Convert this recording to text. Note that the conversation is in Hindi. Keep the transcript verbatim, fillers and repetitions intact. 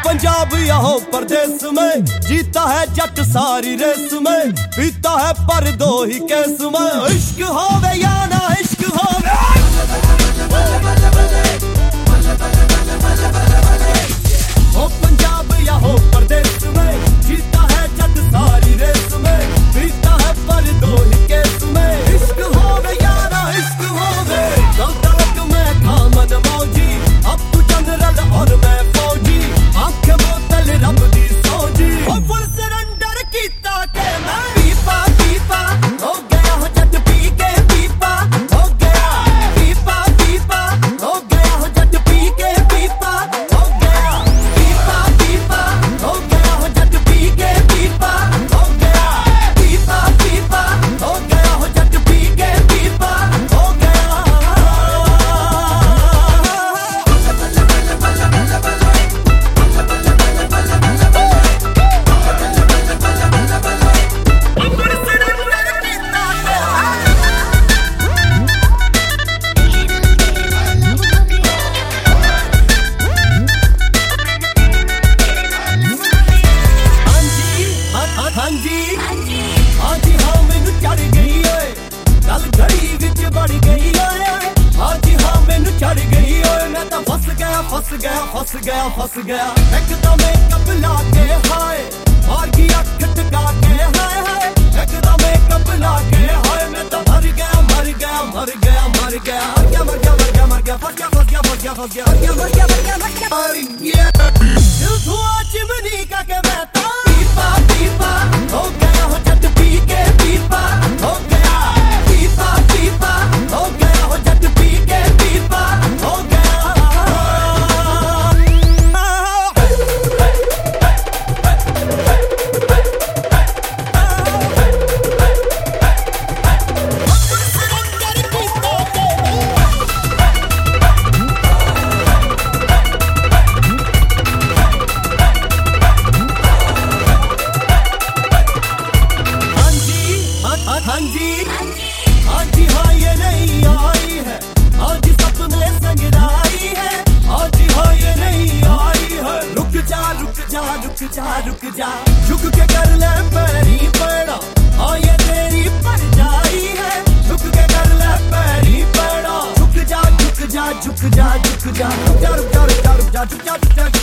पंजाब या हो परदेस में, जीता है जट सारी रेस में, पीता है पर दो ही केस में। इश्क होवे या ना इश्क होवे, हो पंजाब या हो परदेस में, जीता है जट सारी रेस में, पीता है पर दो ही केस में। इश्क होवे या ना इश्क होवे, तलक में था मन मौजी, अब तू जनरल और मैं फौजी, आंखें बोतल रब दी सौजी। और फुल सरेंडर कीता के मैं पीपा पीपा हो गया हो जट पी के पीपा हो गया, पीपा पीपा हो गया हो जट पी के पीपा हो गया, पीपा पीपा हो गया हो जट पी के पीपा हो गया, पीपा पीपा हो गया हो जट पी के पीपा हो गया। हाँ जी हाँ जी हाँ मैनू चढ़ गई ओए, गल घड़ी विच बढ़ गई ओए। हाँ जी हाँ मैनू चढ़ गई ओए, मैं तो फस गया फस गया फस गया फस गया। एकदम मेकअप ला के हाय, मार की अख टका के हाय हाय, एकदम मेकअप ला के हाय, मैं तो मर गया मर गया मर गया मर गया मर गया मर गया मर गया मर गया फस गया फस गया फस गया फस गया मर गया मर गया मर गया मर गया मर गया। दिल धुआं चिमनी का के मैं तो पीपा पीपा हो गया हो जट पी के पीपा हो गया, पीपा पीपा हो गया हो जट पी के पीपा हो गया। हाँ जी हाँ जी हाँ ये नहीं आई है, आज सपने संगराई है, आज हाँ ये नहीं आई है। रुक जा रुक जा रुक जा रुक जा, झुक के कर ले पैरी पड़ा, हाँ ये तेरी परछाई है, झुक के कर ले पैरी पड़ा। झुक जा झुक जा झुक जा झुक जा रुक जा रुक जा रुक जा रुक जा झुक जा झुक जा।